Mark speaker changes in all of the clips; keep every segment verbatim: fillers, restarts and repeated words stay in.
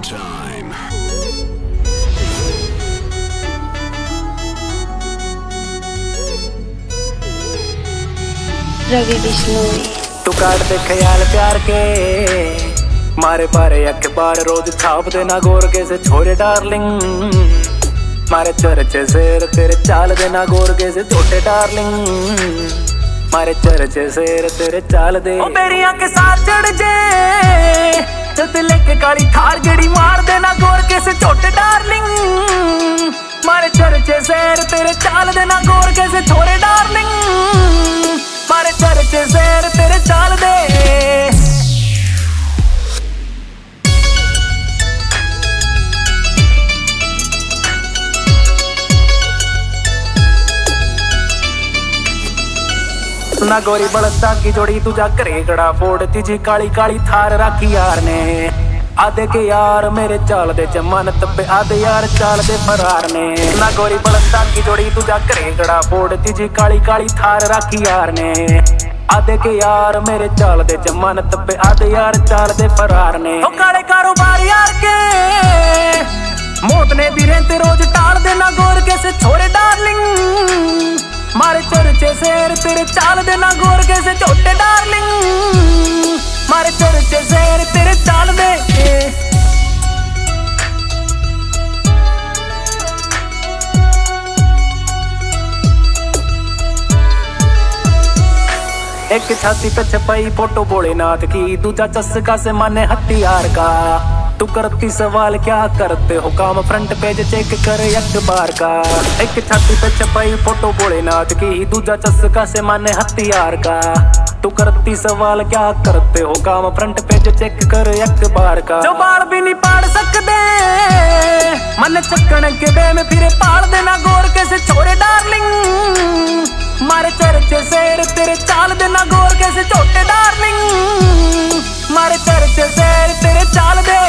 Speaker 1: time.
Speaker 2: Ravi Bishnoi.
Speaker 3: तू काट दे ख्याल प्यार के, मारे पारे अखबार रोज छाप देना गोर के से छोरे डार्लिंग। मारे चर्चे शेर तेरे चाल देना गोर के से छोटे डार्लिंग। मारे चर्चे शेर तेरे चाल दे ओ मेरी आंखें साथ चढ़ जे जब लेके काली थार गड़ी मार देना गोर के से छोटे डार्लिंग। मारे चर्चे शेर तेरे चाल देना गोर के से छोरे डार्लिंग। मारे चर्चे शेर तेरे चाल दे। ना गोरी बड़ता की जोड़ी तुझा करेगड़ा फोड़ तीजी काली काली थार राखी यार ने। आधे के यार मेरे चाल दे जमानत पे आधे यार चाल दे फरार ने। ना गोरी बड़ता की जोड़ी तुझा करेगड़ा फोड़ तीजी काली काली थार राखी यार ने। आधे के यार मेरे चाल दे जमानत पे आधे यार चाल दे फरार ने। ओ काले कारोबार यार के मौत ने भी रहते रोज टाल देना गोर के से छोरे डार्लिंग। मारे चर्चे शेर तेरे चाल देना गोर के से छोटे डार्लिंग। मारे चर्चे शेर तेरे चाल दे। एक छाती पे छपाई फोटो भोलेनाथ की, दूजा चस्का से माने हथियार का। तू करती सवाल क्या करते हो काम, फ्रंट पेज चेक कर अखबार का। एक छाती पे छपाई फोटो भोलेनाथ की, दूजा चस्का से माने हथियार का। तू करती सवाल क्या करते हो काम, फ्रंट पेज चेक कर अखबार का। जो बाल भी नहीं पाड़ सकते मन चक्कन के बे में फिरे पाड़ देना गोर के से छोरे डार्लिंग। मारे चर्चे शेर तेरे चाल देना गोर के से छोटे डार्लिंग। मारे चर्चे शेर तेरे चाल दे।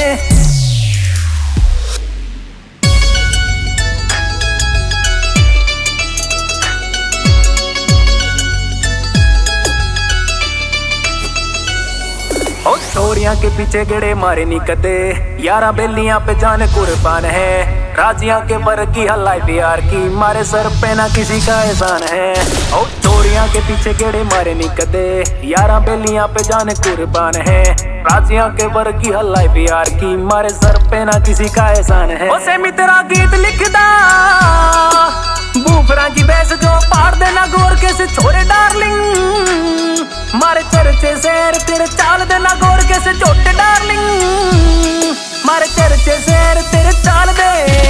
Speaker 3: ओ छोरियां के पीछे गेड़े मारे नी कदे, यारा बेलियां पे जाने कुर्बान है। राजियां के बर की हलाई प्यार की, मारे सर पे ना किसी का एहसान है। ओ छोरियां के पीछे गेड़े मारे नी कदे, यारा बेलियां पे जाने कुर्बान है। राजियां के बर की हलाई प्यार की, मारे सर पे ना किसी का एहसान है। ओ सेमी तेरा गीत लिखदा बूफरा की बैस जो पाड़ देना गोर के से छोरे डार्लिंग। मारे चर्चे शेर तेरे चाल देना गोर के से छोटे डार्लिंग। मारे चर्चे शेर तेरे चाल दे।